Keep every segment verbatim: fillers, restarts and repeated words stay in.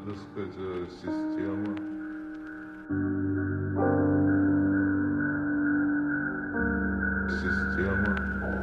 так сказать, система. Система.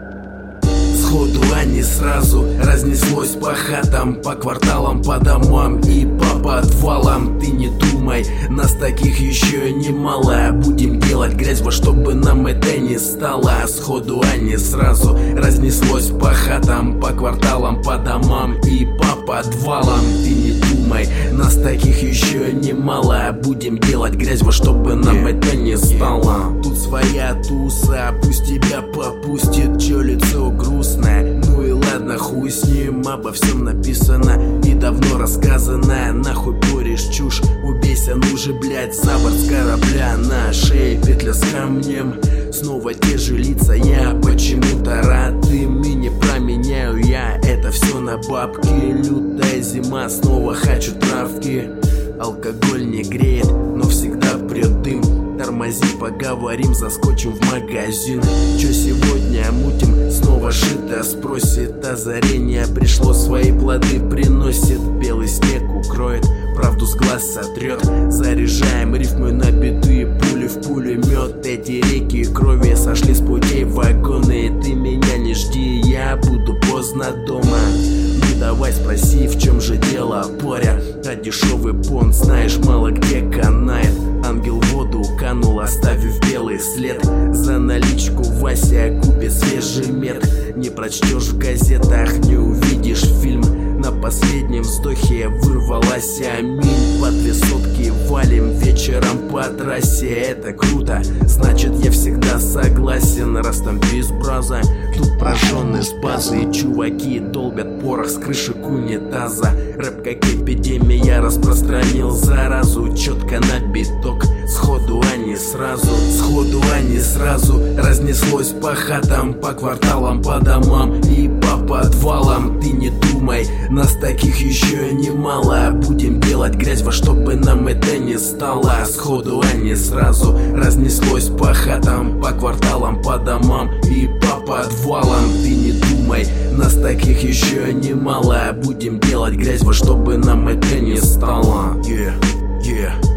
Сходу, а не сразу разнеслось по хатам, по кварталам, по домам и по подвалам. Ты не думай, нас таких еще немало. Будем делать грязь во что бы нам это не стало. Сходу, а не сразу разнеслось по хатам, по кварталам, по домам и по подвалам. Ты не думай, нас таких еще немало. Будем делать грязь во что бы нам это не стало. Тут своя туса, пусть тебя попустит, чё лицо грустное. Ну и ладно, хуй с ним, обо всем написано и давно рассказано. Нахуй поришь чушь, убейся, ну же, блять, за борт с корабля. На шее петля с камнем, снова те же лица. Я почему-то рад им и не променяю я это все на бабки. Лютая зима, снова хочу травки. Алкоголь не греет, но всегда прет дым. Тормози, поговорим, заскочим в магазин. Чё сегодня мутим? Снова шито спросит. Озарение пришло, свои плоды приносит. Белый снег укроет, правду с глаз сотрет. Заряжаем рифмы на биты, пули в пулемет. Эти реки крови сошли с путей вагоны. Ты меня не жди, я буду поздно дома. Ну давай спроси, в чем же дело, поря. А дешевый понт, знаешь, мало где канает. Ангел в воду канул, оставив белый след. За наличку Вася купит свежий мед. Не прочтешь в газетах, не увидишь фильм. На последнем вздохе вырвалась аминь. По две сотки валим вечером по трассе. Это круто, значит я всегда согласен. Раз там без браза, тут прожженные с базы. Чуваки долбят порох с крышек унитаза. Рэп как эпидемия распространил заразу. Четко на биток, сходу, а не сразу. Сходу, а не сразу разнеслось по хатам, по кварталам, по домам и по подвалам. Ты не думай, нас таких еще немало. Будем делать грязь во что бы нам это не стало. Сходу, а не сразу разнеслось по хатам, по кварталам, по домам и по подвалам. Ты не думай, нас таких еще немало. Будем делать грязь во что бы нам это не стало. Yeah, yeah.